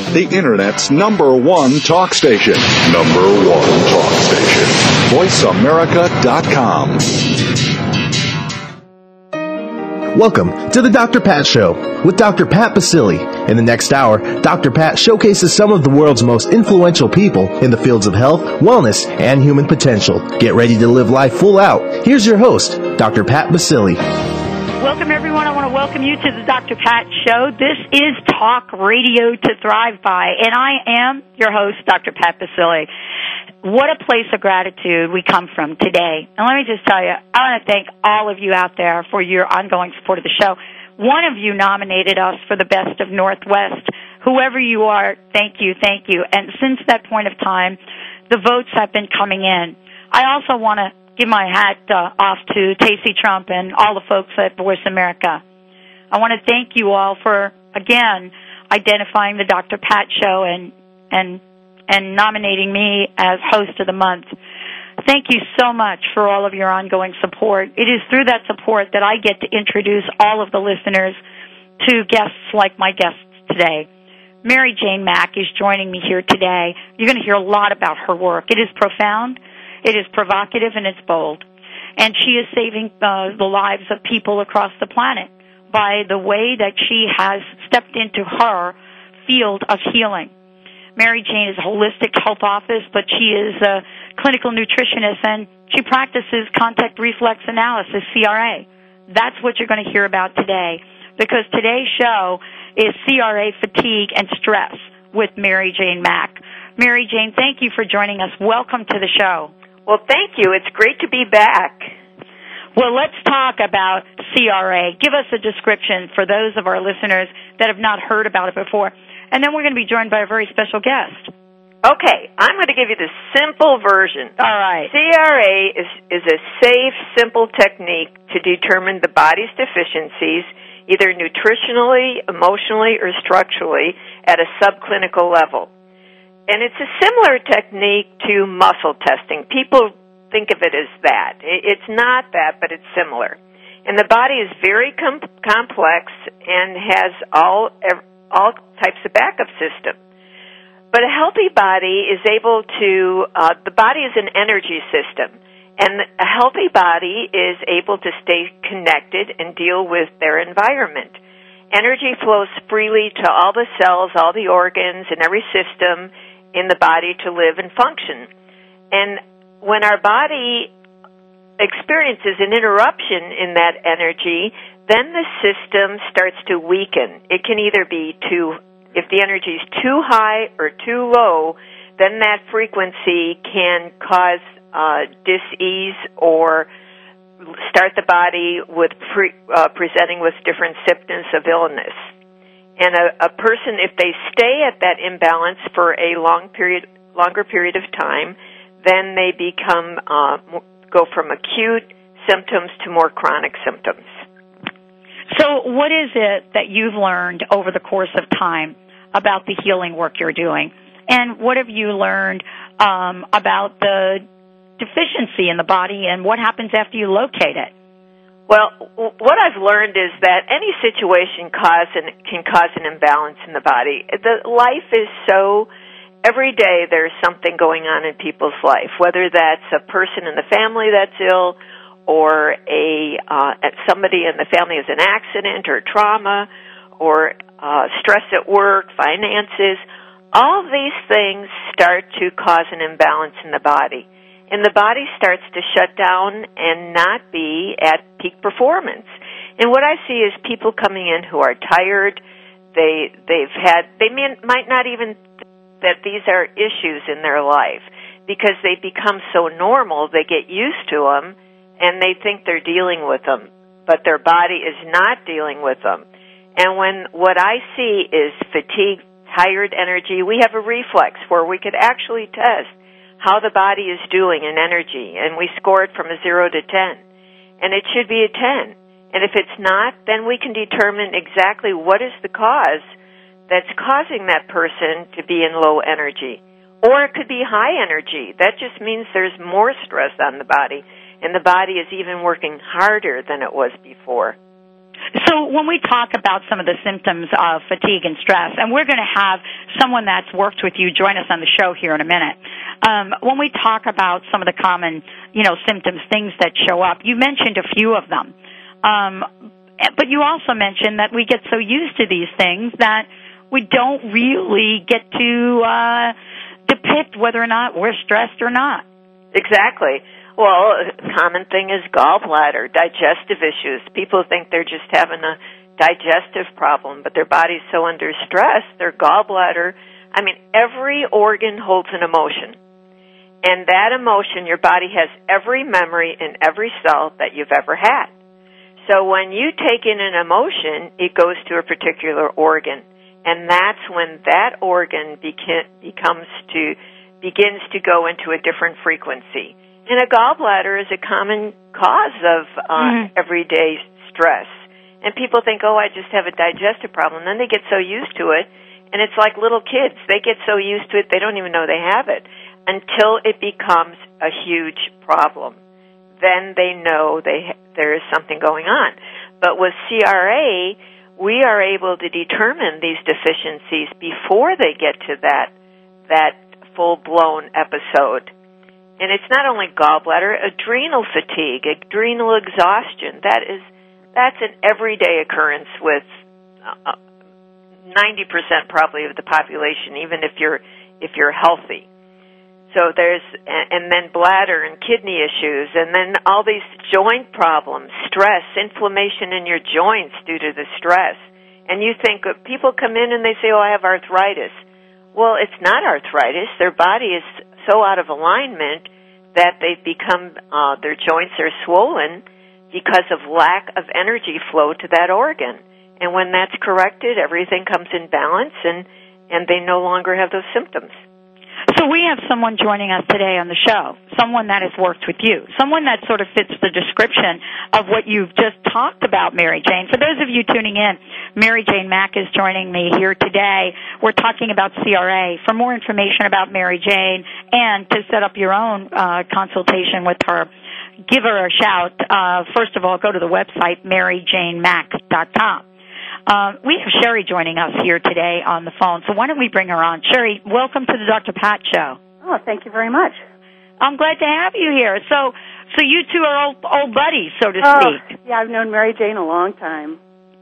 the Internet's #1 talk station. #1 talk station. VoiceAmerica.com. Welcome to the Dr. Pat Show with Dr. Pat Baccili. In the next hour, Dr. Pat showcases some of the world's most influential people in the fields of health, wellness, and human potential. Get ready to live life full out. Here's your host, Dr. Pat Baccili. Welcome, everyone. I want to welcome you to the Dr. Pat Show. This is Talk Radio to Thrive By, and I am your host, Dr. Pat Baccili. What a place of gratitude we come from today. And let me just tell you, I want to thank all of you out there for your ongoing support of the show. One of you nominated us for the Best of Northwest. Whoever you are, thank you, thank you. And since that point of time, the votes have been coming in. I also want to give my hat off to Tacey Trump and all the folks at Voice America. I want to thank you all for, again, identifying the Dr. Pat Show and nominating me as host of the month. Thank you so much for all of your ongoing support. It is through that support that I get to introduce all of the listeners to guests like my guests today. Mary Jane Mack is joining me here today. You're going to hear a lot about her work. It is profound, it is provocative, and it's bold. And she is saving the lives of people across the planet by the way that she has stepped into her field of healing. Mary Jane is a holistic health office, but she is a clinical nutritionist, and she practices contact reflex analysis, CRA. That's what you're going to hear about today, because today's show is CRA fatigue and stress with Mary Jane Mack. Mary Jane, thank you for joining us. Welcome to the show. Well, thank you. It's great to be back. Well, let's talk about CRA. Give us a description for those of our listeners that have not heard about it before. And then we're going to be joined by a very special guest. Okay, I'm going to give you the simple version. All right. CRA is a safe, simple technique to determine the body's deficiencies, either nutritionally, emotionally, or structurally, at a subclinical level. And it's a similar technique to muscle testing. People think of it as that. It's not that, but it's similar. And the body is very complex and has all types of backup system. But a healthy body is able to, the body is an energy system, and a healthy body is able to stay connected and deal with their environment. Energy flows freely to all the cells, all the organs, and every system in the body to live and function. And when our body experiences an interruption in that energy, then the system starts to weaken. It can either be if the energy is too high or too low, then that frequency can cause dis-ease or start the body with presenting with different symptoms of illness. And a person, if they stay at that imbalance for a longer period of time, then they go from acute symptoms to more chronic symptoms. So what is it that you've learned over the course of time about the healing work you're doing? And what have you learned about the deficiency in the body and what happens after you locate it? Well, what I've learned is that any situation can cause an imbalance in the body. Life is every day there's something going on in people's life, whether that's a person in the family that's ill, or somebody in the family has an accident or trauma, or stress at work, finances. All of these things start to cause an imbalance in the body. And the body starts to shut down and not be at peak performance. And what I see is people coming in who are tired. They might not even think that these are issues in their life, because they become so normal, they get used to them, and they think they're dealing with them, but their body is not dealing with them. And what I see is fatigue, tired energy. We have a reflex where we could actually test how the body is doing in energy, and we score it from a 0 to 10. And it should be a 10. And if it's not, then we can determine exactly what is the cause that's causing that person to be in low energy. Or it could be high energy. That just means there's more stress on the body, and the body is even working harder than it was before. So when we talk about some of the symptoms of fatigue and stress, and we're going to have someone that's worked with you join us on the show here in a minute. When we talk about some of the common, symptoms, things that show up, you mentioned a few of them. But you also mentioned that we get so used to these things that we don't really get to depict whether or not we're stressed or not. Exactly. Well, a common thing is gallbladder, digestive issues. People think they're just having a digestive problem, but their body's so under stress, their gallbladder, every organ holds an emotion. And that emotion, your body has every memory in every cell that you've ever had. So when you take in an emotion, it goes to a particular organ. And that's when that organ begins to go into a different frequency. And a gallbladder is a common cause of everyday stress. And people think, I just have a digestive problem. Then they get so used to it, and it's like little kids. They get so used to it, they don't even know they have it until it becomes a huge problem. Then they know there is something going on. But with CRA, we are able to determine these deficiencies before they get to that full-blown episode. And it's not only gallbladder, adrenal fatigue, adrenal exhaustion. That's an everyday occurrence with 90% probably of the population, even if you're healthy. So and then bladder and kidney issues, and then all these joint problems, stress, inflammation in your joints due to the stress. And you think, people come in and they say, I have arthritis. Well, it's not arthritis. Their body is so out of alignment that they've become, their joints are swollen because of lack of energy flow to that organ. And when that's corrected, everything comes in balance, and they no longer have those symptoms. So we have someone joining us today on the show, someone that has worked with you, someone that sort of fits the description of what you've just talked about, Mary Jane. For those of you tuning in, Mary Jane Mack is joining me here today. We're talking about CRA. For more information about Mary Jane and to set up your own consultation with her, give her a shout. First of all, go to the website, maryjanemack.com. We have Sherry joining us here today on the phone, so why don't we bring her on? Sherry, welcome to the Dr. Pat Show. Oh, thank you very much. I'm glad to have you here. So you two are old buddies, so to speak. Yeah, I've known Mary Jane a long time.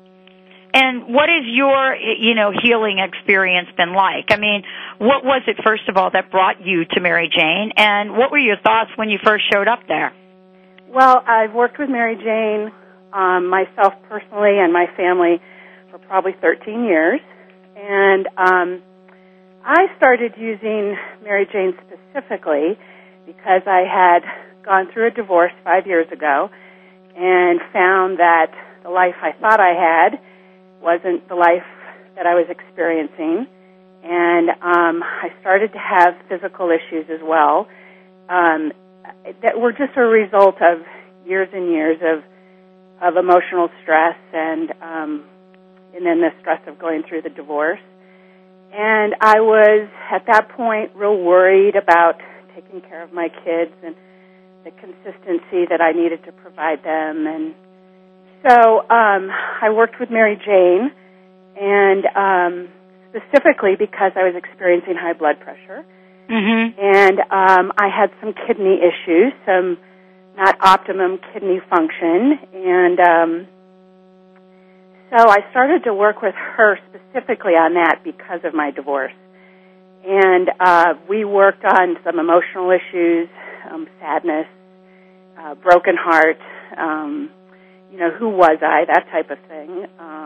And what has your, healing experience been like? What was it, first of all, that brought you to Mary Jane, and what were your thoughts when you first showed up there? Well, I've worked with Mary Jane, myself personally and my family, for probably 13 years. And I started using Mary Jane specifically because I had gone through a divorce 5 years ago and found that the life I thought I had wasn't the life that I was experiencing. And I started to have physical issues as well that were just a result of years and years of emotional stress and then the stress of going through the divorce. And I was, at that point, real worried about taking care of my kids and the consistency that I needed to provide them. And so I worked with Mary Jane, and specifically because I was experiencing high blood pressure. Mm-hmm. And I had some kidney issues, some not optimum kidney function, and so I started to work with her specifically on that because of my divorce. And we worked on some emotional issues, sadness, broken heart, who was I, that type of thing.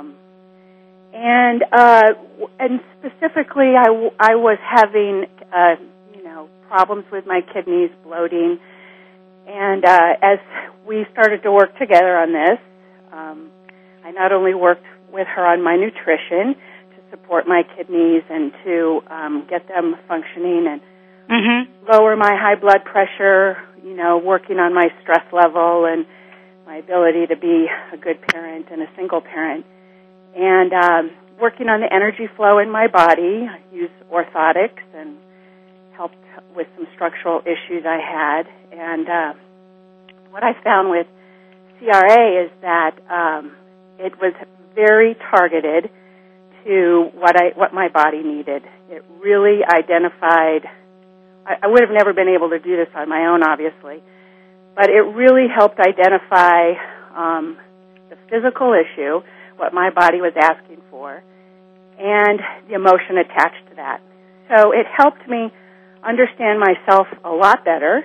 And specifically I was having, problems with my kidneys, bloating. And as we started to work together on this, I not only worked with her on my nutrition to support my kidneys and to get them functioning and lower my high blood pressure, working on my stress level and my ability to be a good parent and a single parent, and working on the energy flow in my body. I used orthotics and helped with some structural issues I had. And what I found with CRA is that it was very targeted to what my body needed. It really identified. I would have never been able to do this on my own, obviously, but it really helped identify the physical issue, what my body was asking for, and the emotion attached to that. So it helped me understand myself a lot better.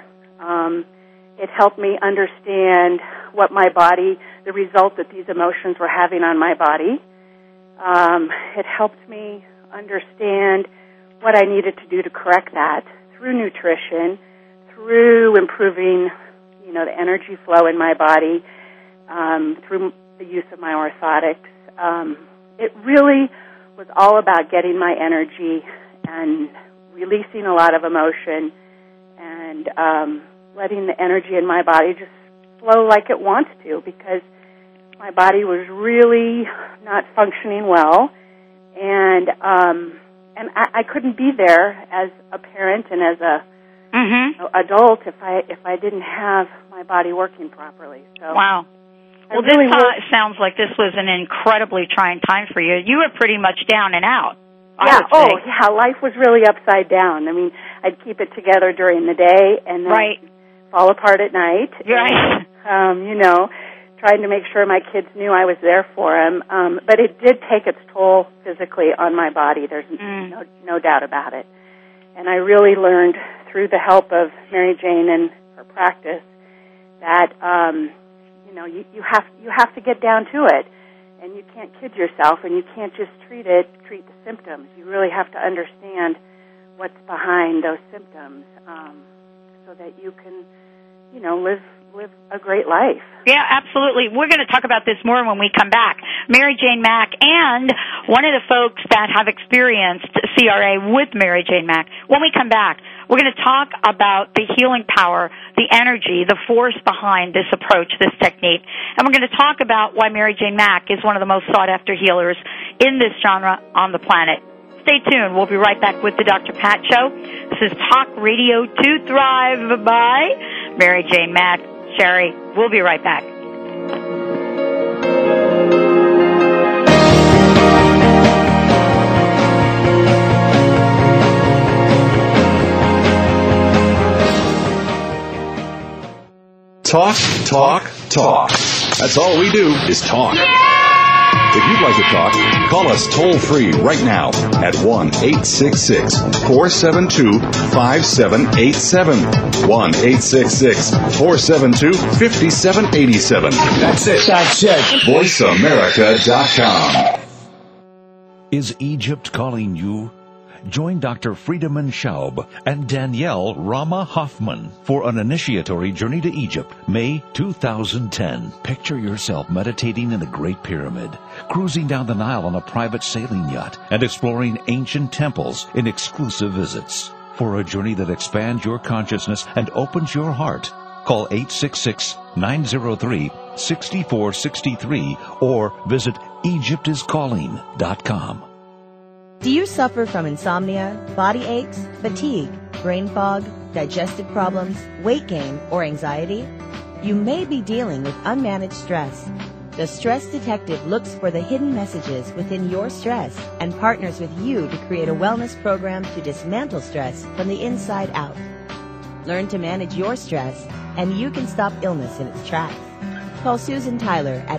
It helped me understand what my body, the result that these emotions were having on my body. It helped me understand what I needed to do to correct that through nutrition, through improving, the energy flow in my body, through the use of my orthotics. It really was all about getting my energy and releasing a lot of emotion and letting the energy in my body just flow like it wants to, because my body was really not functioning well, and I couldn't be there as a parent and as a adult if I didn't have my body working properly. So wow. Well, really sounds like this was an incredibly trying time for you. You were pretty much down and out. Yeah. Yeah. Life was really upside down. I mean, I'd keep it together during the day and then fall apart at night. Right. And, trying to make sure my kids knew I was there for them. But it did take its toll physically on my body. There's no doubt about it. And I really learned through the help of Mary Jane and her practice that you have to get down to it, and you can't kid yourself, and you can't just treat the symptoms. You really have to understand what's behind those symptoms, so that you can, live a great life. Yeah, absolutely. We're going to talk about this more when we come back. Mary Jane Mack and one of the folks that have experienced CRA with Mary Jane Mack. When we come back, we're going to talk about the healing power, the energy, the force behind this approach, this technique. And we're going to talk about why Mary Jane Mack is one of the most sought-after healers in this genre on the planet. Stay tuned. We'll be right back with the Dr. Pat Show. This is Talk Radio to Thrive by Mary Jane Mack. Sherry, we'll be right back. Talk, talk, talk. That's all we do is talk. If you'd like to talk, call us toll-free right now at 1-866-472-5787. 1-866-472-5787. That's it. VoiceAmerica.com. Is Egypt calling you? Join Dr. Friedemann Schaub and Danielle Rama Hoffman for an initiatory journey to Egypt, May 2010. Picture yourself meditating in the Great Pyramid, cruising down the Nile on a private sailing yacht, and exploring ancient temples in exclusive visits. For a journey that expands your consciousness and opens your heart, call 866-903-6463 or visit EgyptIsCalling.com. Do you suffer from insomnia, body aches, fatigue, brain fog, digestive problems, weight gain, or anxiety? You may be dealing with unmanaged stress. The Stress Detective looks for the hidden messages within your stress and partners with you to create a wellness program to dismantle stress from the inside out. Learn to manage your stress, and you can stop illness in its tracks. Call Susan Tyler at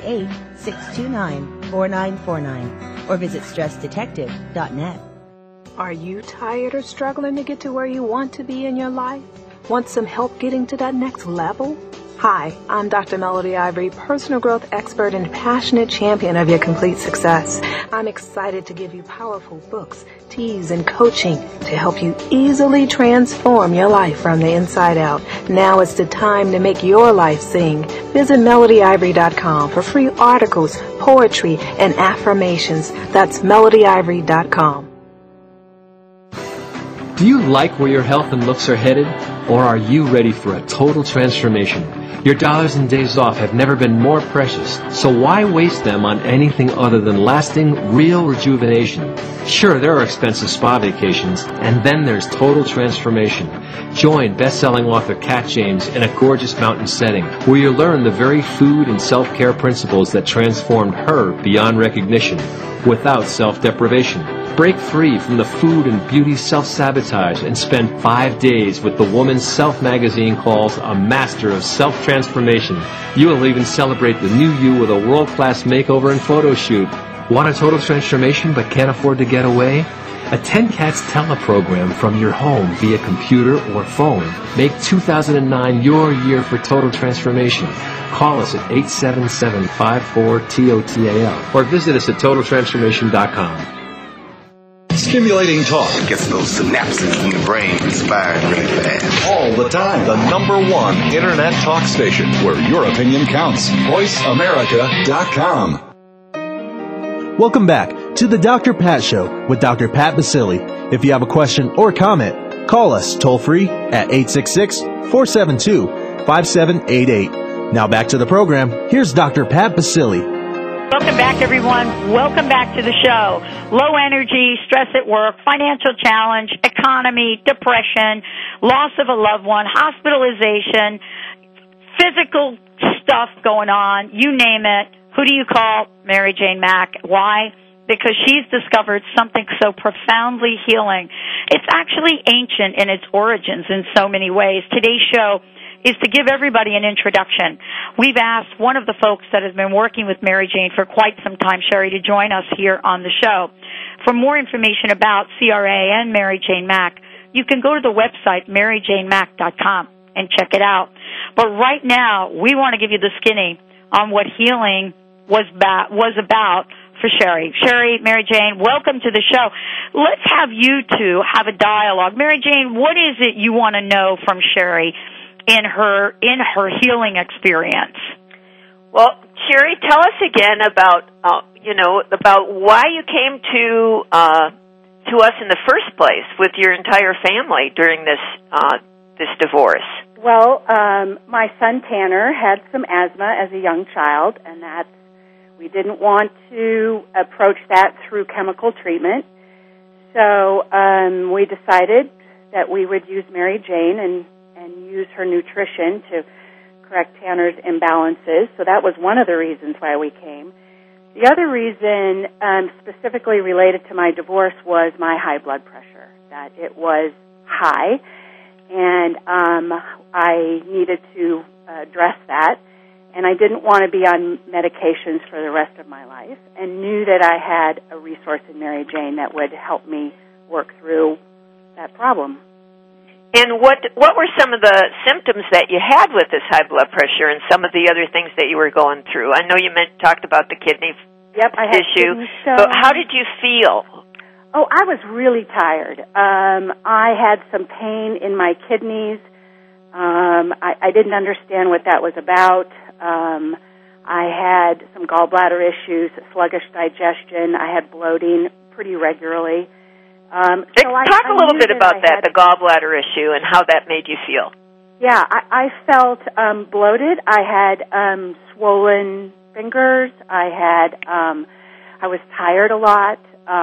888-629-4949 or visit StressDetective.net. Are you tired or struggling to get to where you want to be in your life? Want some help getting to that next level? Hi, I'm Dr. Melody Ivory, personal growth expert and passionate champion of your complete success. I'm excited to give you powerful books, teas, and coaching to help you easily transform your life from the inside out. Now is the time to make your life sing. Visit MelodyIvory.com for free articles, poetry, and affirmations. That's MelodyIvory.com. Do you like where your health and looks are headed? Or are you ready for a total transformation? Your dollars and days off have never been more precious, so why waste them on anything other than lasting, real rejuvenation? Sure, there are expensive spa vacations, and then there's total transformation. Join best-selling author Kat James in a gorgeous mountain setting where you learn the very food and self-care principles that transformed her beyond recognition without self-deprivation. Break free from the food and beauty self-sabotage and spend 5 days with the woman Self magazine calls a master of self-transformation. You will even celebrate the new you with a world-class makeover and photo shoot. Want a total transformation but can't afford to get away? Attend Kat's teleprogram from your home via computer or phone. Make 2009 your year for total transformation. Call us at 877-54-TOTAL or visit us at TotalTransformation.com. Stimulating talk. Gets those synapses in the brain firing really fast. All the time. The #1 Internet talk station where your opinion counts. VoiceAmerica.com. Welcome back to the Dr. Pat Show with Dr. Pat Basili. If you have a question or comment, call us toll-free at 866-472-5788. Now back to the program. Here's Dr. Pat Basili. Welcome back, everyone. Welcome back to the show. Low energy, stress at work, financial challenge, economy, depression, loss of a loved one, hospitalization, physical stuff going on, you name it. Who do you call? Mary Jane Mack. Why? Because she's discovered something so profoundly healing. It's actually ancient in its origins in so many ways. Today's show is to give everybody an introduction. We've asked one of the folks that has been working with Mary Jane for quite some time, Sherry, to join us here on the show. For more information about CRA and Mary Jane Mack, you can go to the website maryjanemack.com and check it out. But right now, we want to give you the skinny on what healing was about for Sherry. Sherry, Mary Jane, welcome to the show. Let's have you two have a dialogue. Mary Jane, what is it you want to know from Sherry in her healing experience? Well, Sherry, tell us again about why you came to us in the first place with your entire family during this divorce. Well, my son Tanner had some asthma as a young child, and we didn't want to approach that through chemical treatment. So we decided that we would use Mary Jane and use her nutrition to correct Tanner's imbalances. So that was one of the reasons why we came. The other reason, specifically related to my divorce, was my high blood pressure, that it was high, and I needed to address that. And I didn't want to be on medications for the rest of my life, and knew that I had a resource in Mary Jane that would help me work through that problem. And what were some of the symptoms that you had with this high blood pressure and some of the other things that you were going through? I know you talked about the kidney I had issue. Kidney stone. But how did you feel? Oh, I was really tired. I had some pain in my kidneys. I didn't understand what that was about. I had some gallbladder issues, sluggish digestion. I had bloating pretty regularly. Talk a little bit about that, the gallbladder issue, and how that made you feel. Yeah, I felt bloated. I had swollen fingers. I was tired a lot.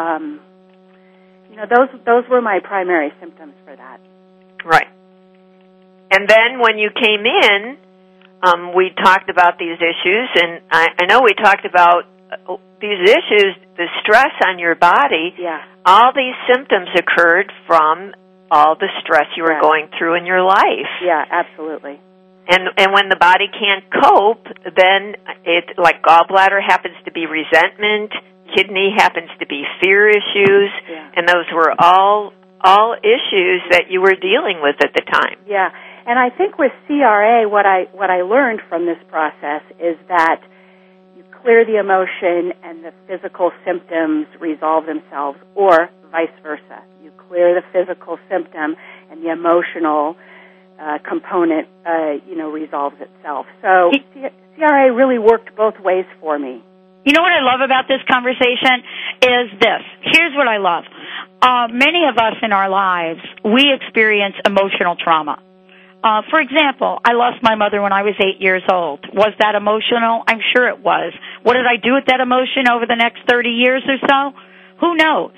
Those were my primary symptoms for that. Right. And then when you came in, we talked about these issues, and I know we talked about these issues, the stress on your body. Yeah. All these symptoms occurred from all the stress you were going through in your life. Yeah, absolutely. And when the body can't cope, then like gallbladder happens to be resentment, kidney happens to be fear issues, and those were all issues that you were dealing with at the time. Yeah. And I think with CRA, what I learned from this process is that you clear the emotion and the physical symptoms resolve themselves, or vice versa. You clear the physical symptom and the emotional component, resolves itself. So CRA really worked both ways for me. You know what I love about this conversation is this. Here's what I love. Many of us in our lives, we experience emotional trauma. For example, I lost my mother when I was 8 years old. Was that emotional? I'm sure it was. What did I do with that emotion over the next 30 years or so? Who knows?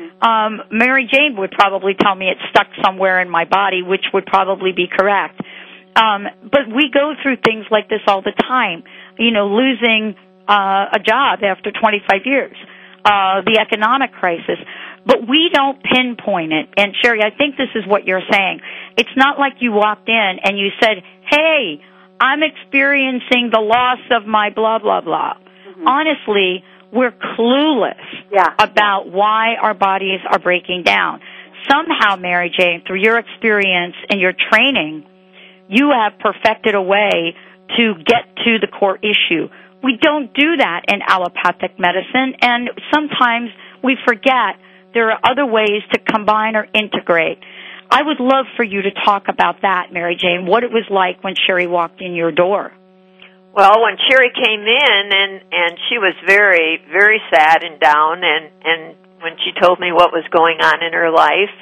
Mary Jane would probably tell me it's stuck somewhere in my body, which would probably be correct. But we go through things like this all the time. You know, losing a job after 25 years, the economic crisis. But we don't pinpoint it. And, Sherry, I think this is what you're saying. It's not like you walked in and you said, hey, I'm experiencing the loss of my blah, blah, blah. Honestly, we're clueless about why our bodies are breaking down. Somehow, Mary Jane, through your experience and your training, you have perfected a way to get to the core issue. We don't do that in allopathic medicine, and sometimes we forget there are other ways to combine or integrate. I would love for you to talk about that, Mary Jane, what it was like when Sherry walked in your door. Well, when Sherry came in, and she was very, very sad and down, and when she told me what was going on in her life,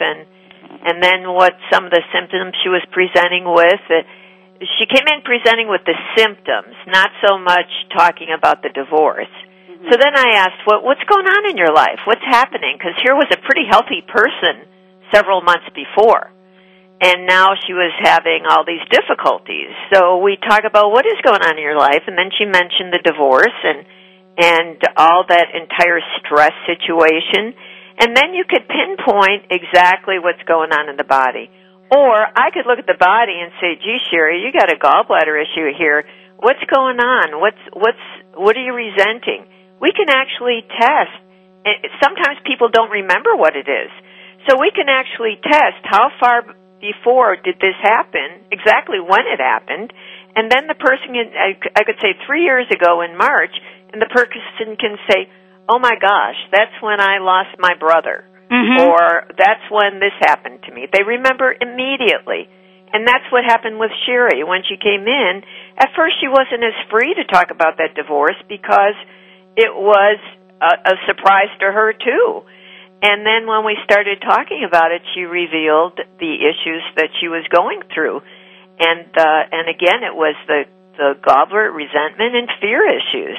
and then what some of the symptoms she was presenting with, she came in presenting with the symptoms, not so much talking about the divorce. So then I asked, what's going on in your life? What's happening? Because here was a pretty healthy person several months before, and now she was having all these difficulties. So we talk about what is going on in your life, and then she mentioned the divorce and all that entire stress situation, and then you could pinpoint exactly what's going on in the body. Or I could look at the body and say, gee, Sherry, you got a gallbladder issue here. What's going on? What are you resenting? We can actually test. Sometimes people don't remember what it is. So we can actually test how far before did this happen, exactly when it happened, and then the person, I could say 3 years ago in March, and the person can say, oh my gosh, that's when I lost my brother, or that's when this happened to me. They remember immediately. And that's what happened with Sherry. When she came in, at first she wasn't as free to talk about that divorce because it was a surprise to her, too. And then when we started talking about it, she revealed the issues that she was going through. And again, it was the gallbladder, resentment, and fear issues.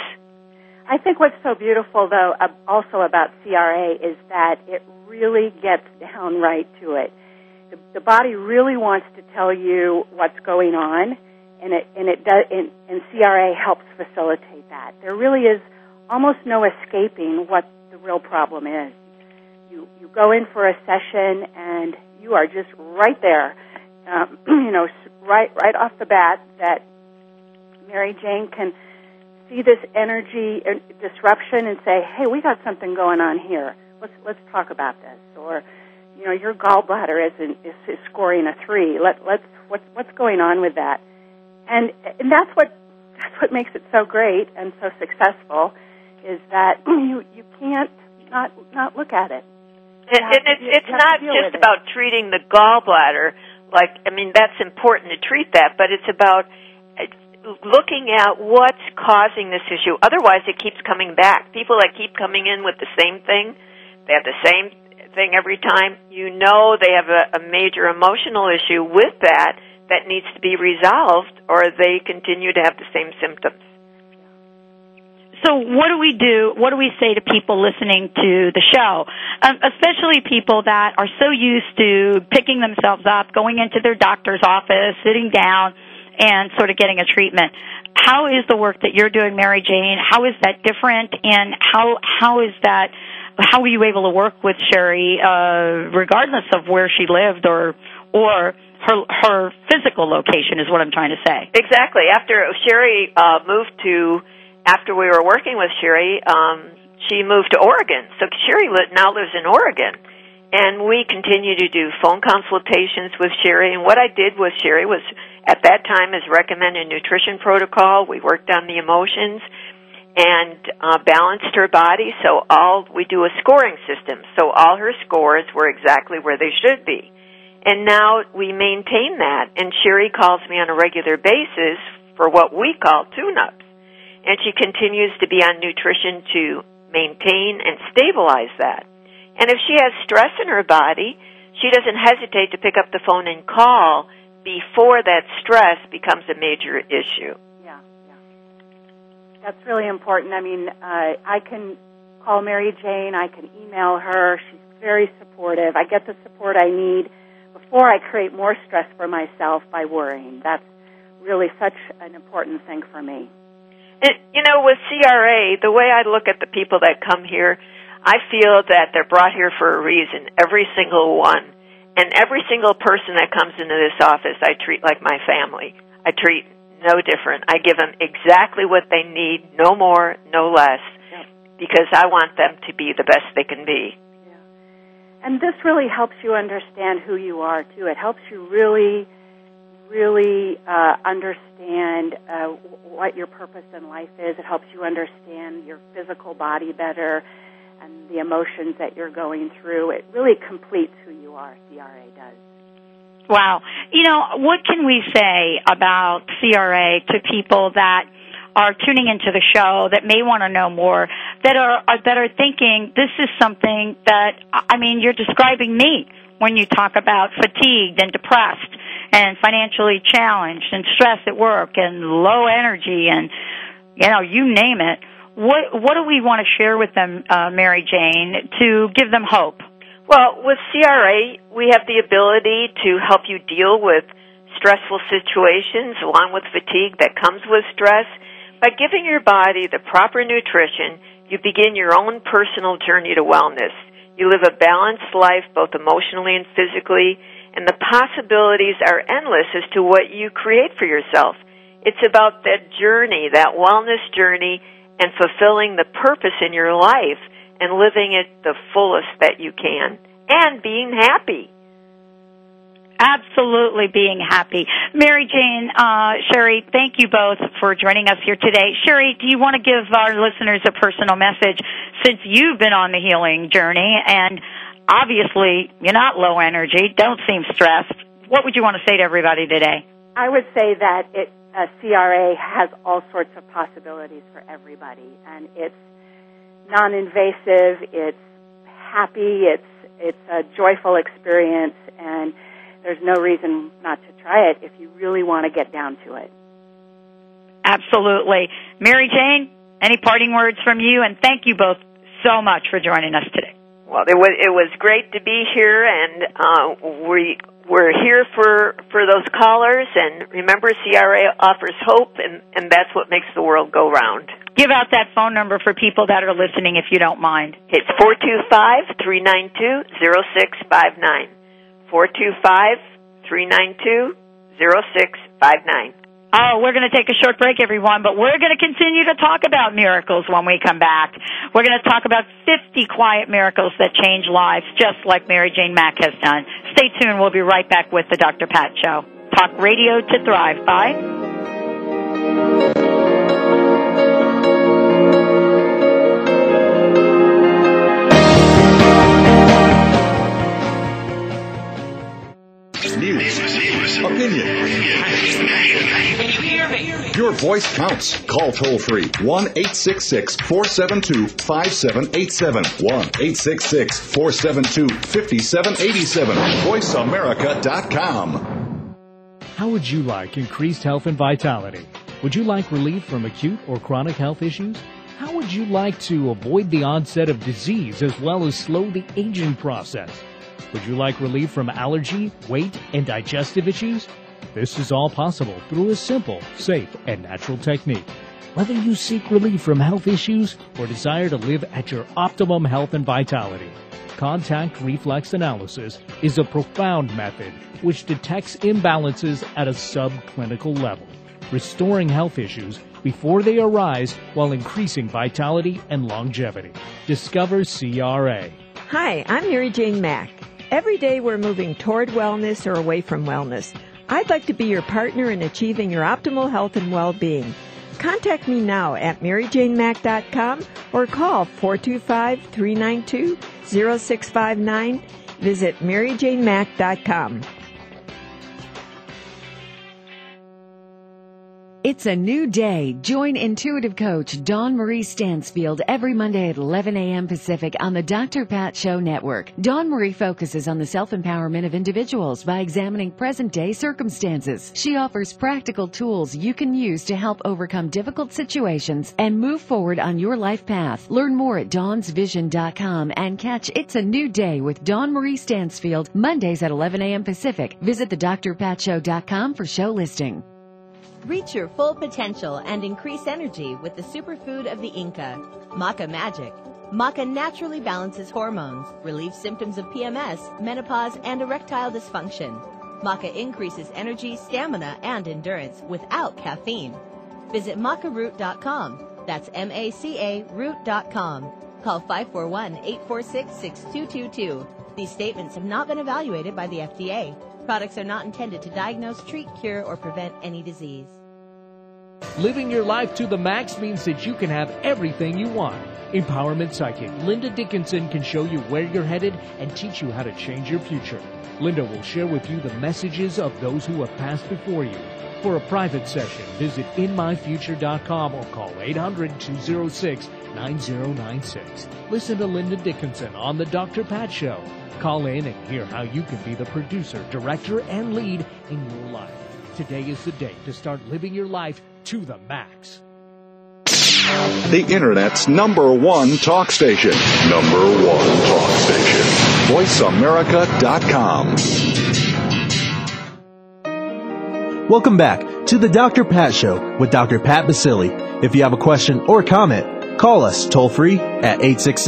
I think what's so beautiful, though, also about CRA is that it really gets down right to it. The body really wants to tell you what's going on, and it does. And CRA helps facilitate that. There really is almost no escaping what the real problem is. You go in for a session and you are just right there, right off the bat that Mary Jane can see this energy disruption and say, hey, we got something going on here. Let's talk about this. Or, your gallbladder is scoring a 3. What's going on with that? And that's what makes it so great and so successful is that you can't not look at it. It's not just about treating the gallbladder. That's important to treat that, but it's about looking at what's causing this issue. Otherwise, it keeps coming back. People that keep coming in with the same thing, they have the same thing every time. They have a major emotional issue with that needs to be resolved, or they continue to have the same symptoms. So what do we do? What do we say to people listening to the show, especially people that are so used to picking themselves up, going into their doctor's office, sitting down, and sort of getting a treatment? How is the work that you're doing, Mary Jane? How is that different? And how is that? How were you able to work with Sherry, regardless of where she lived or her physical location? Is what I'm trying to say. Exactly. After Sherry after we were working with Sherry, she moved to Oregon. So Sherry now lives in Oregon. And we continue to do phone consultations with Sherry. And what I did with Sherry was, at that time, is recommend a nutrition protocol. We worked on the emotions and balanced her body. So we do a scoring system. So all her scores were exactly where they should be. And now we maintain that. And Sherry calls me on a regular basis for what we call tune-ups. And she continues to be on nutrition to maintain and stabilize that. And if she has stress in her body, she doesn't hesitate to pick up the phone and call before that stress becomes a major issue. Yeah. That's really important. I mean, I can call Mary Jane. I can email her. She's very supportive. I get the support I need before I create more stress for myself by worrying. That's really such an important thing for me. And, with CRA, the way I look at the people that come here, I feel that they're brought here for a reason, every single one. And every single person that comes into this office, I treat like my family. I treat no different. I give them exactly what they need, no more, no less, because I want them to be the best they can be. Yeah. And this really helps you understand who you are, too. It helps you really understand what your purpose in life is. It helps you understand your physical body better and the emotions that you're going through. It really completes who you are, CRA does. Wow. What can we say about CRA to people that are tuning into the show that may want to know more, that are thinking this is something that, you're describing me when you talk about fatigued and depressed and financially challenged and stress at work and low energy and, you name it. What do we want to share with them, Mary Jane, to give them hope? Well, with CRA, we have the ability to help you deal with stressful situations along with fatigue that comes with stress. By giving your body the proper nutrition, you begin your own personal journey to wellness. You live a balanced life, both emotionally and physically, and the possibilities are endless as to what you create for yourself. It's about that journey, that wellness journey, and fulfilling the purpose in your life and living it the fullest that you can, and being happy. Absolutely being happy. Mary Jane, Sherry, thank you both for joining us here today. Sherry, do you want to give our listeners a personal message since you've been on the healing journey and obviously you're not low energy, don't seem stressed? What would you want to say to everybody today? I would say that CRA has all sorts of possibilities for everybody, and it's non-invasive, it's happy, it's a joyful experience, and there's no reason not to try it if you really want to get down to it. Absolutely. Mary Jane, any parting words from you? And thank you both so much for joining us today. Well, it was great to be here, and we're here for those callers. And remember, CRA offers hope, and that's what makes the world go round. Give out that phone number for people that are listening, if you don't mind. It's 425-392-0659. 425-392-0659. Oh, we're going to take a short break, everyone, but we're going to continue to talk about miracles when we come back. We're going to talk about 50 quiet miracles that change lives, just like Mary Jane Mack has done. Stay tuned. We'll be right back with the Dr. Pat Show. Talk radio to thrive. Bye. News, opinion. Your voice counts. Call toll-free 1-866-472-5787. 1-866-472-5787. VoiceAmerica.com. How would you like increased health and vitality? Would you like relief from acute or chronic health issues? How would you like to avoid the onset of disease as well as slow the aging process? Would you like relief from allergy, weight, and digestive issues? This is all possible through a simple, safe, and natural technique. Whether you seek relief from health issues or desire to live at your optimum health and vitality, contact reflex analysis is a profound method which detects imbalances at a subclinical level, restoring health issues before they arise while increasing vitality and longevity. Discover CRA. Hi, I'm Mary Jane Mack. Every day we're moving toward wellness or away from wellness. I'd like to be your partner in achieving your optimal health and well-being. Contact me now at MaryJaneMack.com or call 425-392-0659. Visit MaryJaneMack.com. It's a new day. Join intuitive coach Dawn Marie Stansfield every Monday at 11 a.m. Pacific on the Dr. Pat Show Network. Dawn Marie focuses on the self-empowerment of individuals by examining present-day circumstances. She offers practical tools you can use to help overcome difficult situations and move forward on your life path. Learn more at dawnsvision.com and catch It's a New Day with Dawn Marie Stansfield Mondays at 11 a.m. Pacific. Visit thedrpatshow.com for show listing. Reach your full potential and increase energy with the superfood of the Inca, Maca Magic. Maca naturally balances hormones, relieves symptoms of PMS, menopause, and erectile dysfunction. Maca increases energy, stamina, and endurance without caffeine. Visit macaroot.com. That's MACA root.com. Call 541-846-6222. These statements have not been evaluated by the FDA. Products are not intended to diagnose, treat, cure, or prevent any disease. Living your life to the max means that you can have everything you want. Empowerment Psychic Linda Dickinson can show you where you're headed and teach you how to change your future. Linda will share with you the messages of those who have passed before you. For a private session, visit InMyFuture.com or call 800-206-9096. Listen to Linda Dickinson on The Dr. Pat Show. Call in and hear how you can be the producer, director, and lead in your life. Today is the day to start living your life to the max. The Internet's #1 talk station. #1 talk station. VoiceAmerica.com. Welcome back to the Dr. Pat Show with Dr. Pat Baccili. If you have a question or comment, call us toll-free at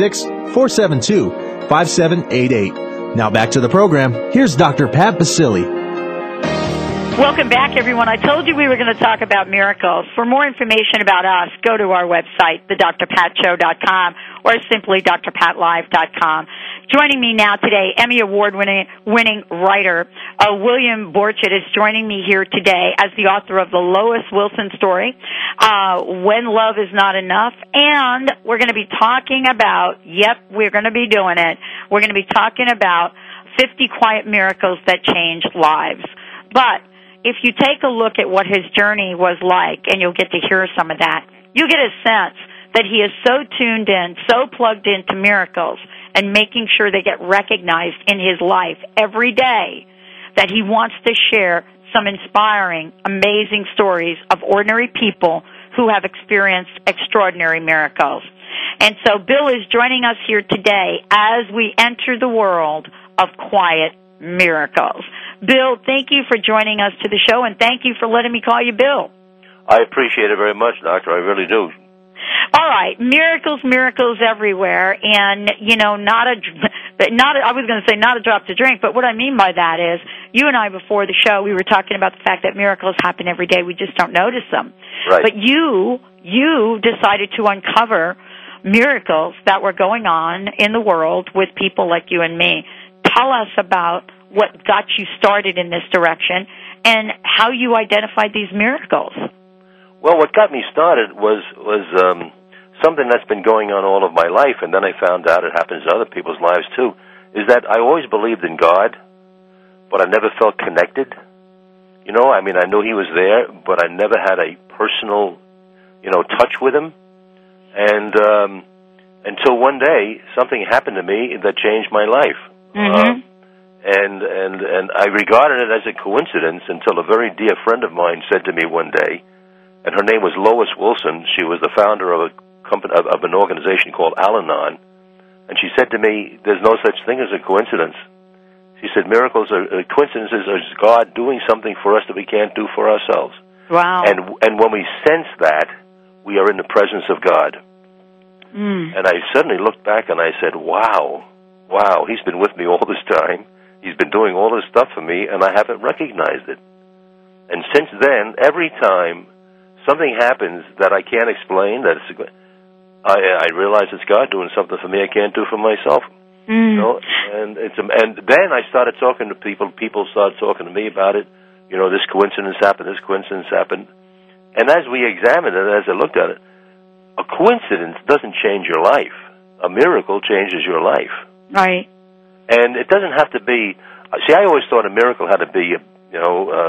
866-472-5788. Now back to the program. Here's Dr. Pat Baccili. Welcome back, everyone. I told you we were going to talk about miracles. For more information about us, go to our website, thedrpatshow.com, or simply drpatlive.com. Joining me now today, Emmy Award-winning writer William Borchett is joining me here today as the author of the Lois Wilson story, When Love Is Not Enough, and we're going to be talking about, we're going to be doing it, we're going to be talking about 50 quiet miracles that changed lives. But if you take a look at what his journey was like, and you'll get to hear some of that, you get a sense that he is so tuned in, so plugged into miracles, and making sure they get recognized in his life every day, that he wants to share some inspiring, amazing stories of ordinary people who have experienced extraordinary miracles. And so Bill is joining us here today as we enter the world of quiet miracles. Bill, thank you for joining us to the show, and thank you for letting me call you Bill. I appreciate it very much, Doctor. I really do. All right, miracles everywhere, and not a drop to drink, but what I mean by that is, you and I before the show, we were talking about the fact that miracles happen every day, we just don't notice them. Right. But you decided to uncover miracles that were going on in the world with people like you and me. Tell us about what got you started in this direction and how you identified these miracles. Well, what got me started was something that's been going on all of my life, and then I found out it happens in other people's lives too, is that I always believed in God, but I never felt connected. I knew He was there, but I never had a personal, touch with Him. And until one day, something happened to me that changed my life. Mm-hmm. And I regarded it as a coincidence until a very dear friend of mine said to me one day, and her name was Lois Wilson. She was the founder of an organization called Al-Anon, and she said to me, "There's no such thing as a coincidence." She said, "Miracles are coincidences are God doing something for us that we can't do for ourselves." Wow! And when we sense that, we are in the presence of God. And I suddenly looked back and I said, "Wow, He's been with me all this time. He's been doing all this stuff for me, and I haven't recognized it." And since then, every time something happens that I can't explain, I realize it's God doing something for me I can't do for myself. And then I started talking to people. People started talking to me about it. This coincidence happened. This coincidence happened. And as we examined it, as I looked at it, a coincidence doesn't change your life. A miracle changes your life. Right. And it doesn't have to be. See, I always thought a miracle had to be,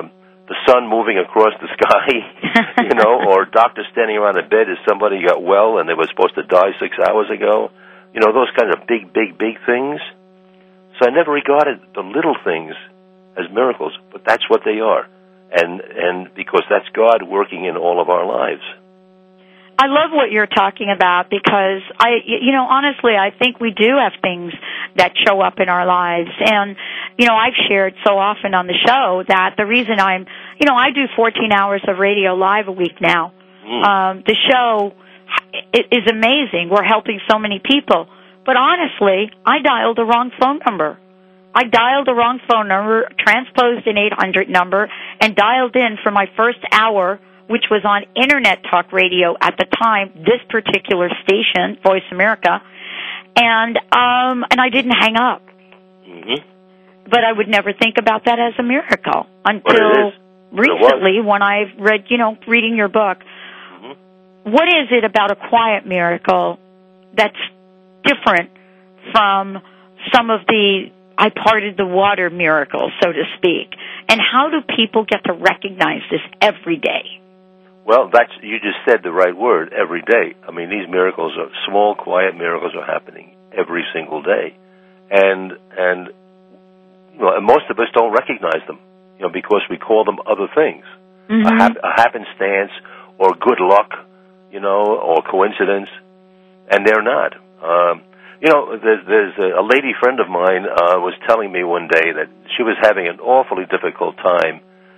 the sun moving across the sky, you know, or a doctor standing around a bed as somebody got well and they were supposed to die 6 hours ago. You know, those kinds of big things. So I never regarded the little things as miracles, but that's what they are. And because that's God working in all of our lives. I love what you're talking about because honestly, I think we do have things that show up in our lives. And, I've shared so often on the show that the reason I do 14 hours of radio live a week now. The show is amazing. We're helping so many people. But honestly, I dialed the wrong phone number. I dialed the wrong phone number, transposed an 800 number, and dialed in for my first hour, which was on Internet Talk Radio at the time, this particular station, Voice America, and I didn't hang up. Mm-hmm. But I would never think about that as a miracle until recently when I've read, reading your book. Mm-hmm. What is it about a quiet miracle that's different from some of the I parted the water miracles, so to speak? And how do people get to recognize this every day? Well, you just said the right word, every day. I mean, these miracles are small, quiet miracles are happening every single day. And most of us don't recognize them, because we call them other things. Mm-hmm. A happenstance or good luck, or coincidence, and they're not. There's a lady friend of mine was telling me one day that she was having an awfully difficult time,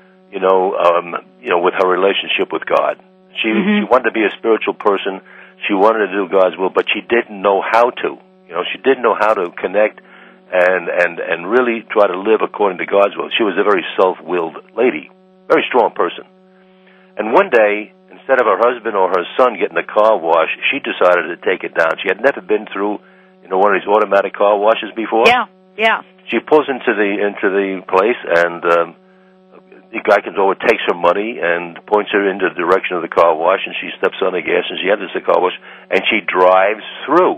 with her relationship with God. She wanted to be a spiritual person. She wanted to do God's will, but she didn't know how to. She didn't know how to connect and really try to live according to God's will. She was a very self-willed lady, very strong person. And one day, instead of her husband or her son getting the car wash, she decided to take it down. She had never been through, one of these automatic car washes before. Yeah. She pulls into the place, and the guy comes over, takes her money, and points her into the direction of the car wash, and she steps on the gas, and she enters the car wash, and she drives through.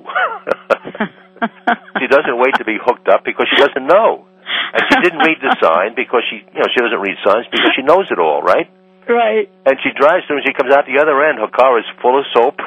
She doesn't wait to be hooked up because she doesn't know. And she didn't read the sign because she doesn't read signs because she knows it all, right? Right. And she drives through, and she comes out the other end. Her car is full of soap.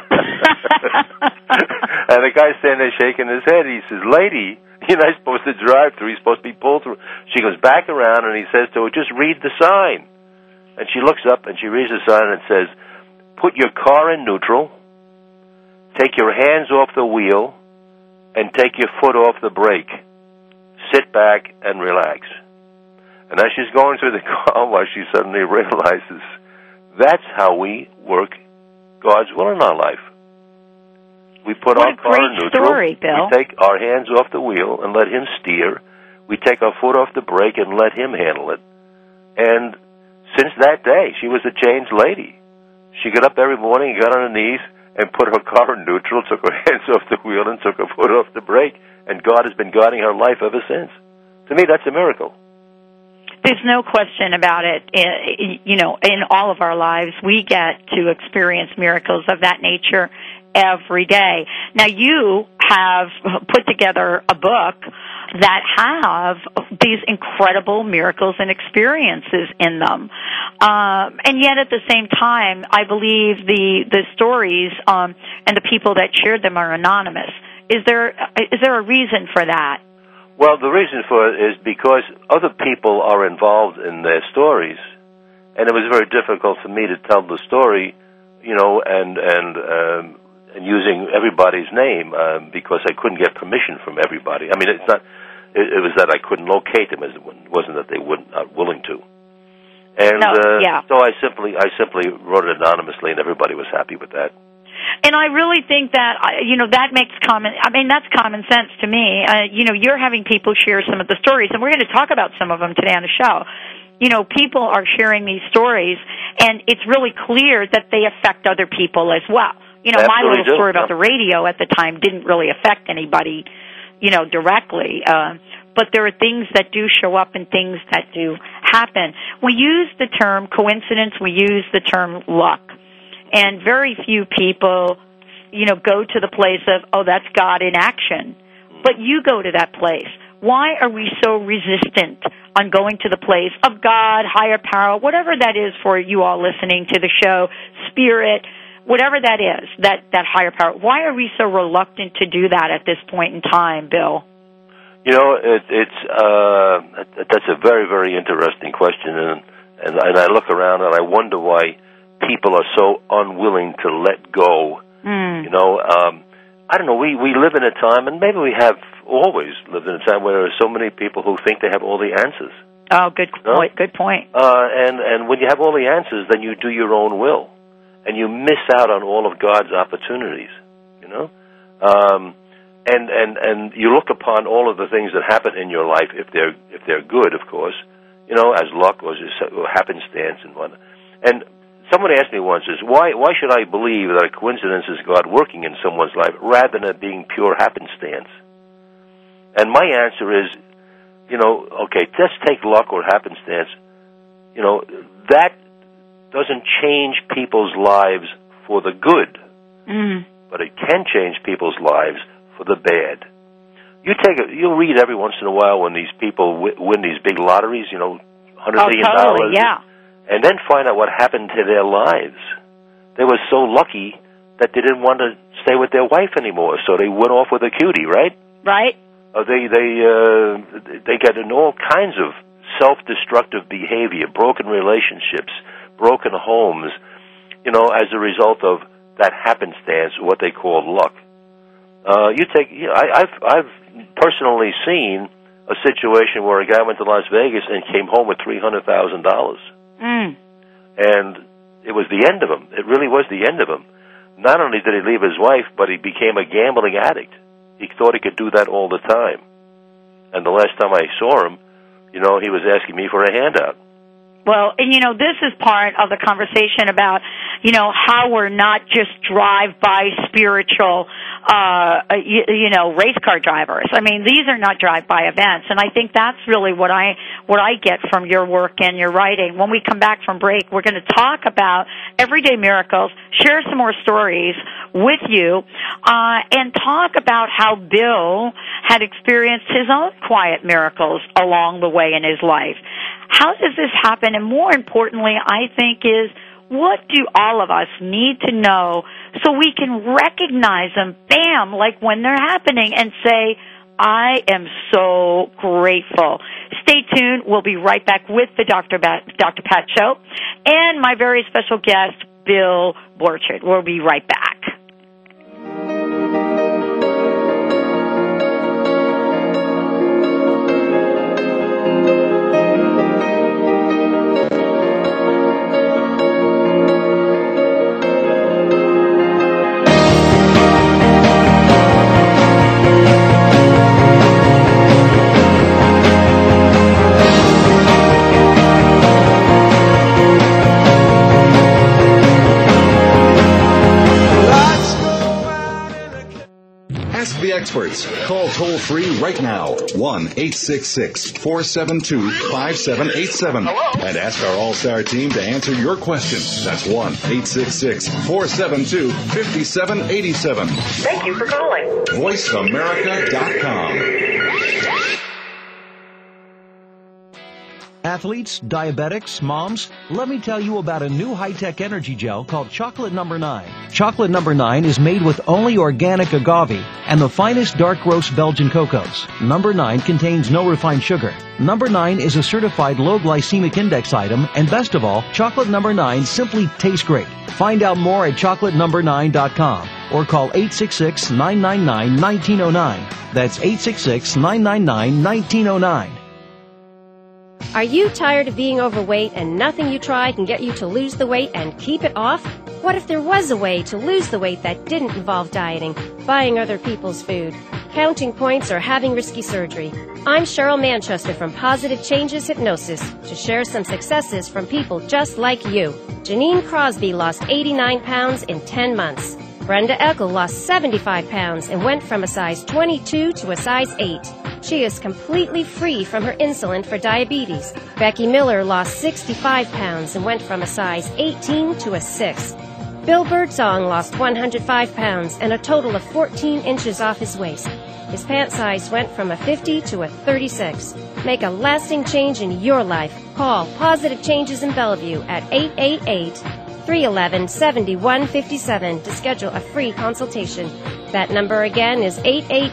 And the guy's standing there shaking his head. He says, "Lady, you're not supposed to drive through. You're supposed to be pulled through." She goes back around, and he says to her, "Just read the sign." And she looks up, and she reads the sign, and it says, "Put your car in neutral, take your hands off the wheel, and take your foot off the brake. Sit back and relax." And as she's going through the car wash, she suddenly realizes that's how we work God's will in our life. We put our car in neutral. Story, Bill. We take our hands off the wheel and let Him steer. We take our foot off the brake and let Him handle it. And since that day, she was a changed lady. She got up every morning, got on her knees, and put her car in neutral, took her hands off the wheel, and took her foot off the brake. And God has been guiding her life ever since. To me, that's a miracle. There's no question about it. In all of our lives, we get to experience miracles of that nature every day. Now, you have put together a book that have these incredible miracles and experiences in them. And yet at the same time, I believe the stories and the people that shared them are anonymous. Is there a reason for that? Well, the reason for it is because other people are involved in their stories, and it was very difficult for me to tell the story, and using everybody's name because I couldn't get permission from everybody. I mean, it's not. It was that I couldn't locate them. It wasn't that they weren't not willing to. And so I simply wrote it anonymously, and everybody was happy with that. And I really think that, that makes that's common sense to me. You're having people share some of the stories, and we're going to talk about some of them today on the show. People are sharing these stories, and it's really clear that they affect other people as well. My little story about the radio at the time didn't really affect anybody, directly. But there are things that do show up and things that do happen. We use the term coincidence. We use the term luck. And very few people, go to the place of, oh, that's God in action. But you go to that place. why are we so resistant on going to the place of God, higher power, whatever that is for you all listening to the show, spirit, whatever that is, that higher power? Why are we so reluctant to do that at this point in time, Bill? You know, that's a very, very interesting question, and I look around and I wonder why people are so unwilling to let go. You know, I don't know, we live in a time, and maybe we have always lived in a time where there are so many people who think they have all the answers. Oh, good point. Good point. And when you have all the answers, then you do your own will, and you miss out on all of God's opportunities. You know, and you look upon all of the things that happen in your life, if they're good, of course, you know, as luck or happenstance and whatnot. And someone asked me once, why should I believe that a coincidence is God working in someone's life rather than it being pure happenstance? And my answer is, you know, okay, just take luck or happenstance. You know, that doesn't change people's lives for the good, but it can change people's lives for the bad. You'll read every once in a while when these people win these big lotteries, you know, $100 million. Totally, yeah. And then find out what happened to their lives. They were so lucky that they didn't want to stay with their wife anymore, so they went off with a cutie, right? Right. They get in all kinds of self-destructive behavior, broken relationships, broken homes, you know, as a result of that happenstance, what they call luck. I've personally seen a situation where a guy went to Las Vegas and came home with $300,000. And it was the end of him. It really was the end of him. Not only did he leave his wife, but he became a gambling addict. He thought he could do that all the time. And the last time I saw him, you know, he was asking me for a handout. Well, and, you know, this is part of the conversation about, you know, how we're not just drive-by spiritual, you know, race car drivers. I mean, these are not drive-by events, and I think that's really what I get from your work and your writing. When we come back from break, we're going to talk about everyday miracles, share some more stories with you, and talk about how Bill had experienced his own quiet miracles along the way in his life. How does this happen? And more importantly, I think, is what do all of us need to know so we can recognize them, bam, like when they're happening, and say, I am so grateful. Stay tuned. We'll be right back with the Dr. Pat Show and my very special guest, Bill Borchert. We'll be right back. Experts. Call toll-free right now, 1-866-472-5787, and ask our All-Star team to answer your question. That's 1-866-472-5787. Thank you for calling. VoiceAmerica.com. Athletes, diabetics, moms, let me tell you about a new high-tech energy gel called Chocolate No. 9. Chocolate No. 9 is made with only organic agave and the finest dark roast Belgian cocos. No. 9 contains no refined sugar. No. 9 is a certified low glycemic index item, and best of all, Chocolate No. 9 simply tastes great. Find out more at chocolatenumber9.com or call 866-999-1909. That's 866-999-1909. Are you tired of being overweight and nothing you try can get you to lose the weight and keep it off? What if there was a way to lose the weight that didn't involve dieting, buying other people's food, counting points, or having risky surgery? I'm Cheryl Manchester from Positive Changes Hypnosis to share some successes from people just like you. Janine Crosby lost 89 pounds in 10 months. Brenda Eckel lost 75 pounds and went from a size 22 to a size 8. She is completely free from her insulin for diabetes. Becky Miller lost 65 pounds and went from a size 18 to a 6. Bill Birdsong lost 105 pounds and a total of 14 inches off his waist. His pant size went from a 50 to a 36. Make a lasting change in your life. Call Positive Changes in Bellevue at 888-311-7157 to schedule a free consultation. That number again is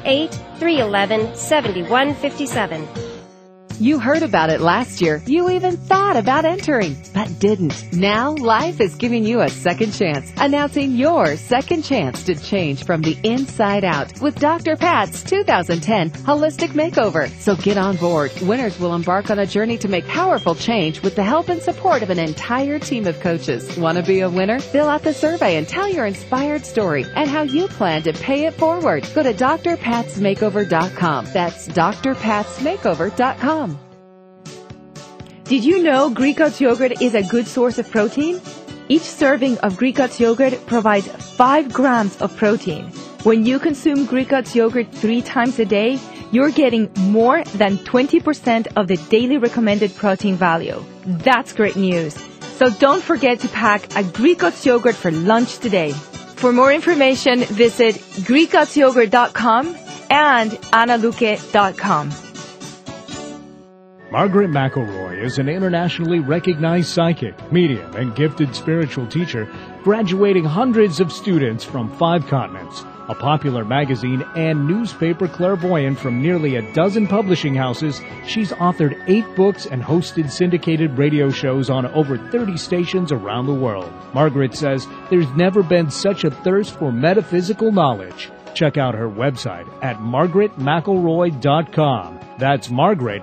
888-311-7157. You heard about it last year. You even thought about entering, but didn't. Now, life is giving you a second chance, announcing your second chance to change from the inside out with Dr. Pat's 2010 Holistic Makeover. So get on board. Winners will embark on a journey to make powerful change with the help and support of an entire team of coaches. Want to be a winner? Fill out the survey and tell your inspired story and how you plan to pay it forward. Go to drpatsmakeover.com. That's drpatsmakeover.com. Did you know Greek God's yogurt is a good source of protein? Each serving of Greek God's yogurt provides 5 grams of protein. When you consume Greek God's yogurt 3 times a day, you're getting more than 20% of the daily recommended protein value. That's great news. So don't forget to pack a Greek God's yogurt for lunch today. For more information, visit GreekGodsYogurt.com and AnnaLuque.com. Margaret McElroy is an internationally recognized psychic, medium, and gifted spiritual teacher, graduating hundreds of students from 5 continents, a popular magazine and newspaper clairvoyant from nearly a dozen publishing houses. She's authored 8 books and hosted syndicated radio shows on over 30 stations around the world. Margaret says there's never been such a thirst for metaphysical knowledge. Check out her website at margaretmcelroy.com. That's Margaret,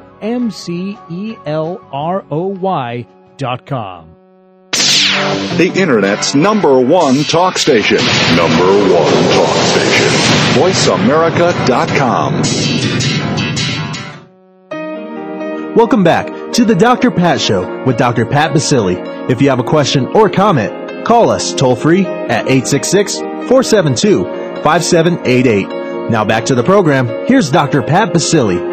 MCELROY.com. The Internet's #1 talk station. #1 talk station. VoiceAmerica.com. Welcome back to the Dr. Pat Show with Dr. Pat Baccili. If you have a question or comment, call us toll-free at 866-472-5788. Now back to the program. Here's Dr. Pat Baccili.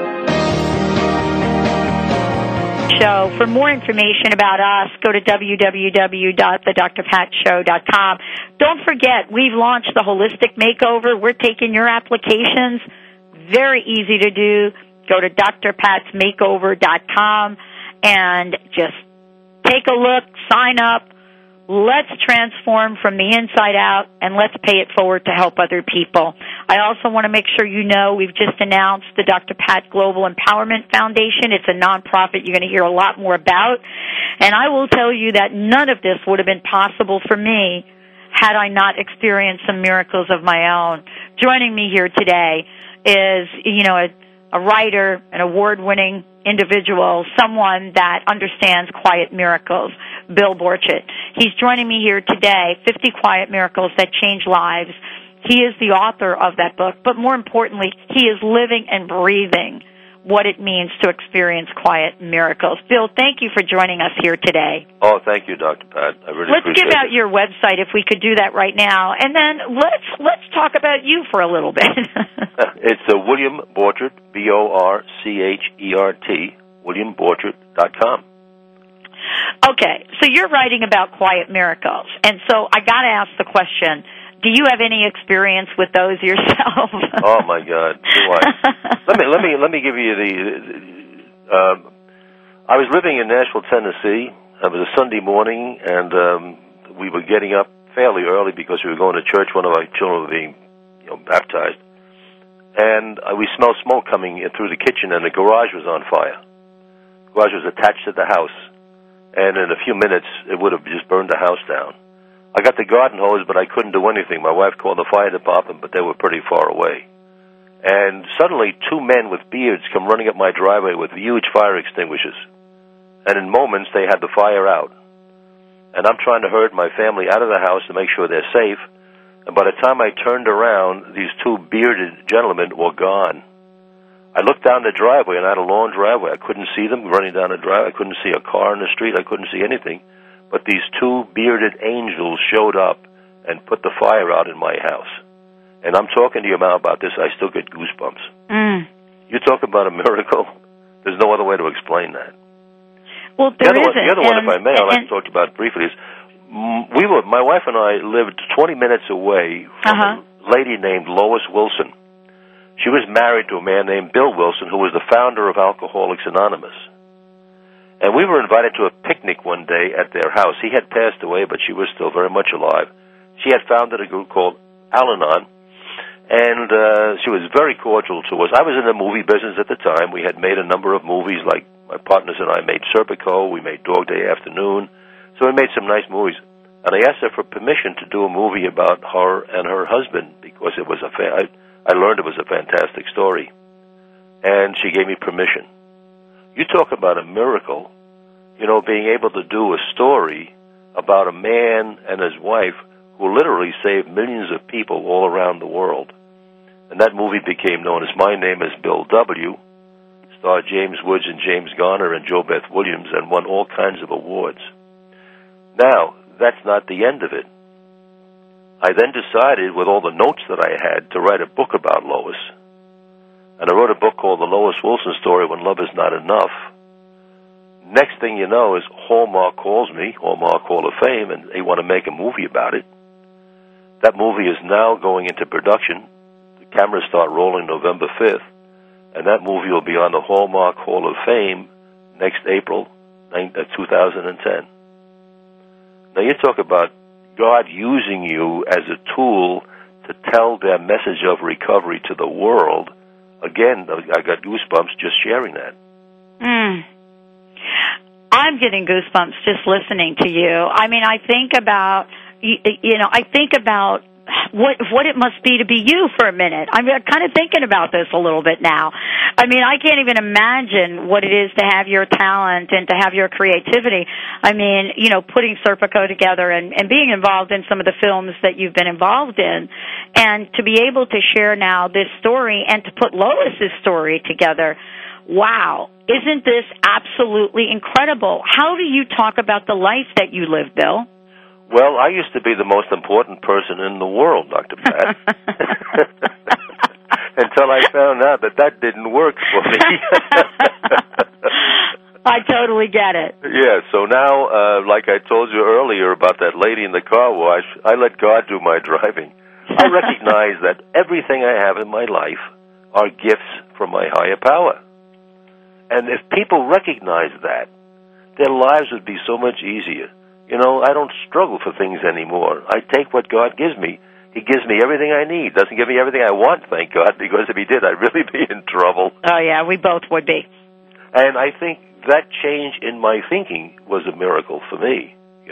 Show. For more information about us, go to www.thedrpatshow.com. Don't forget, we've launched the Holistic Makeover. We're taking your applications. Very easy to do. Go to drpatsmakeover.com and just take a look, sign up. Let's transform from the inside out, and let's pay it forward to help other people. I also want to make sure you know we've just announced the Dr. Pat Global Empowerment Foundation. It's a nonprofit you're going to hear a lot more about. And I will tell you that none of this would have been possible for me had I not experienced some miracles of my own. Joining me here today is, a writer, an award-winning individual, someone that understands quiet miracles, Bill Borchett. He's joining me here today, 50 Quiet Miracles That Change Lives. He is the author of that book, but more importantly, he is living and breathing what it means to experience quiet miracles. Bill, thank you for joining us here today. Oh, thank you, Dr. Pat. I really appreciate it. Let's give out your website if we could do that right now, and then let's talk about you for a little bit. It's William Borchert, BORCHERT, WilliamBorchert.com. Okay, so you're writing about quiet miracles, and so I got to ask the question, do you have any experience with those yourself? Oh my God, do I? Let me give you I was living in Nashville, Tennessee. It was a Sunday morning, and we were getting up fairly early because we were going to church. One of our children were being, baptized, and we smelled smoke coming in through the kitchen, and the garage was on fire. The garage was attached to the house, and in a few minutes, it would have just burned the house down. I got the garden hose, but I couldn't do anything. My wife called the fire department, but they were pretty far away. And suddenly, 2 men with beards come running up my driveway with huge fire extinguishers. And in moments, they had the fire out. And I'm trying to herd my family out of the house to make sure they're safe. And by the time I turned around, these 2 bearded gentlemen were gone. I looked down the driveway, and I had a long driveway. I couldn't see them running down the driveway. I couldn't see a car in the street. I couldn't see anything. But these 2 bearded angels showed up and put the fire out in my house. And I'm talking to you about this, I still get goosebumps. You talk about a miracle, there's no other way to explain that. Well, The other one, if I may, I'd like to talk to you about briefly, is my wife and I lived 20 minutes away from a lady named Lois Wilson. She was married to a man named Bill Wilson, who was the founder of Alcoholics Anonymous. And we were invited to a picnic one day at their house. He had passed away, but she was still very much alive. She had founded a group called Al-Anon, and she was very cordial to us. I was in the movie business at the time. We had made a number of movies, like my partners and I made Serpico, we made Dog Day Afternoon, so we made some nice movies. And I asked her for permission to do a movie about her and her husband, because it was I learned it was a fantastic story. And she gave me permission. You talk about a miracle, being able to do a story about a man and his wife who literally saved millions of people all around the world. And that movie became known as My Name is Bill W., starred James Woods and James Garner and Jo Beth Williams, and won all kinds of awards. Now, that's not the end of it. I then decided, with all the notes that I had, to write a book about Lois. And I wrote a book called The Lois Wilson Story, When Love Is Not Enough. Next thing you know is Hallmark calls me, Hallmark Hall of Fame, and they want to make a movie about it. That movie is now going into production. The cameras start rolling November 5th, and that movie will be on the Hallmark Hall of Fame next April 2010. Now you talk about God using you as a tool to tell their message of recovery to the world. Again, I got goosebumps just sharing that. I'm getting goosebumps just listening to you. I mean, I think about, what it must be to be you for a minute. I'm kind of thinking about this a little bit now. I mean, I can't even imagine what it is to have your talent and to have your creativity. I mean, putting Serpico together and being involved in some of the films that you've been involved in, and to be able to share now this story and to put Lois's story together. Wow. Isn't this absolutely incredible? How do you talk about the life that you live, Bill? Well, I used to be the most important person in the world, Dr. Pat, until I found out that didn't work for me. I totally get it. Yeah, so now, like I told you earlier about that lady in the car wash, I let God do my driving. I recognize that everything I have in my life are gifts from my higher power. And if people recognize that, their lives would be so much easier. I don't struggle for things anymore. I take what God gives me. He gives me everything I need. Doesn't give me everything I want, thank God, because if He did, I'd really be in trouble. Oh, yeah, we both would be. And I think that change in my thinking was a miracle for me,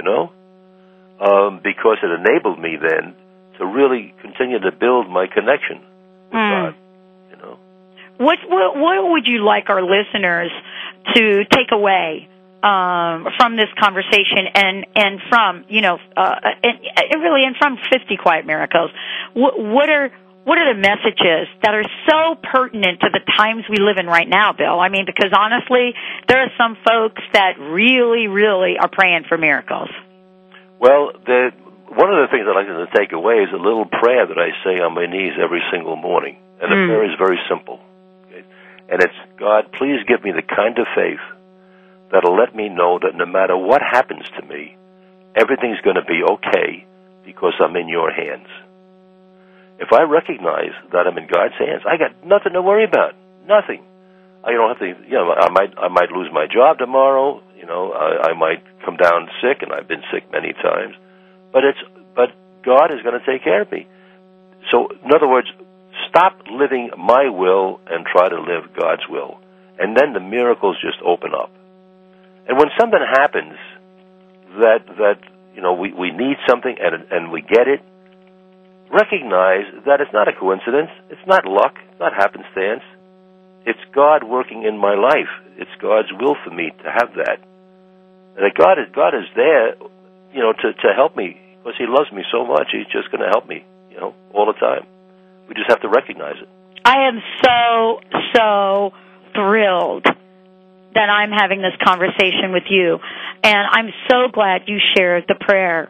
because it enabled me then to really continue to build my connection with God. What would you like our listeners to take away from this conversation and from and from 50 Quiet Miracles? What are the messages that are so pertinent to the times we live in right now, Bill? I mean, because honestly, there are some folks that really, really are praying for miracles. Well, one of the things I'd like them to take away is a little prayer that I say on my knees every single morning, and the prayer is very simple. And it's, God, please give me the kind of faith that'll let me know that no matter what happens to me, everything's going to be okay because I'm in your hands. If I recognize that I'm in God's hands, I got nothing to worry about. Nothing. I don't have to, I might lose my job tomorrow. I might come down sick, and I've been sick many times. But God is going to take care of me. So, in other words, stop living my will and try to live God's will. And then the miracles just open up. And when something happens that we need something and we get it, recognize that it's not a coincidence, it's not luck, it's not happenstance. It's God working in my life. It's God's will for me to have that. And that God is there, to help me, because He loves me so much. He's just going to help me, all the time. We just have to recognize it. I am so thrilled that I'm having this conversation with you, and I'm so glad you shared the prayer.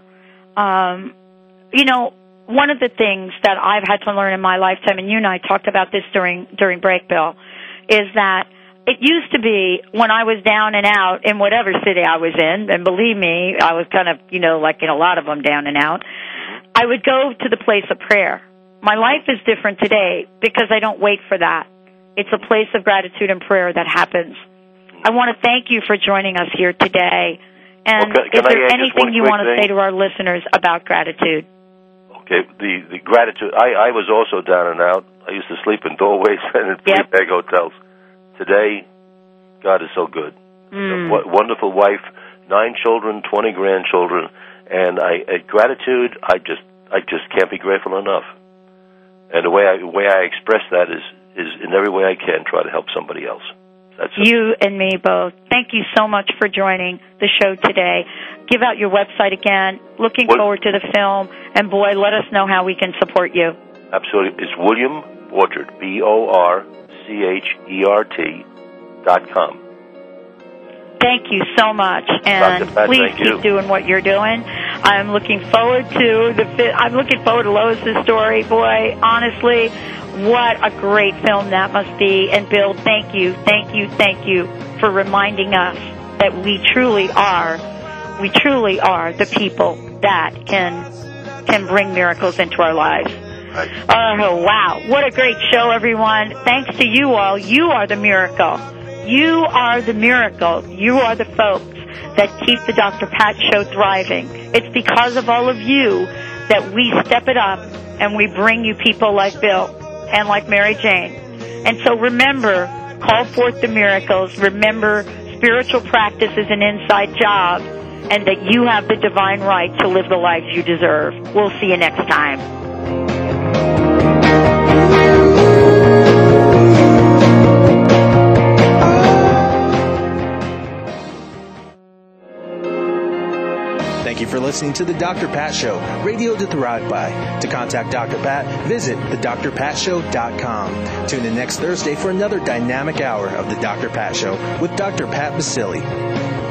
One of the things that I've had to learn in my lifetime, and you and I talked about this during break, Bill, is that it used to be when I was down and out in whatever city I was in, and believe me, I was kind of, like in a lot of them, down and out, I would go to the place of prayer. My life is different today because I don't wait for that. It's a place of gratitude and prayer that happens. I want to thank you for joining us here today. And is there anything you want to say to our listeners about gratitude? Okay, the gratitude. I was also down and out. I used to sleep in doorways and in three-peg hotels. Today, God is so good. Wonderful wife, 9 children, 20 grandchildren, and gratitude. I just can't be grateful enough. And the way I express that is in every way I can try to help somebody else. That's it. You and me both. Thank you so much for joining the show today. Give out your website again. Looking forward to the film. And, boy, let us know how we can support you. Absolutely. It's William Borchert, BORCHERT.com. Thank you so much. And please keep doing what you're doing. I'm looking forward to Lois's story. Boy, honestly, what a great film that must be. And Bill, thank you for reminding us that we truly are the people that can bring miracles into our lives. Right. Oh, wow. What a great show, everyone. Thanks to you all. You are the miracle. You are the miracle. You are the folks that keep the Dr. Pat Show thriving. It's because of all of you that we step it up and we bring you people like Bill and like Mary Jane. And so remember, call forth the miracles. Remember, spiritual practice is an inside job, and that you have the divine right to live the lives you deserve. We'll see you next time. Thank you for listening to The Dr. Pat Show, radio to thrive by. To contact Dr. Pat, visit thedrpatshow.com. Tune in next Thursday for another dynamic hour of The Dr. Pat Show with Dr. Pat Baccili.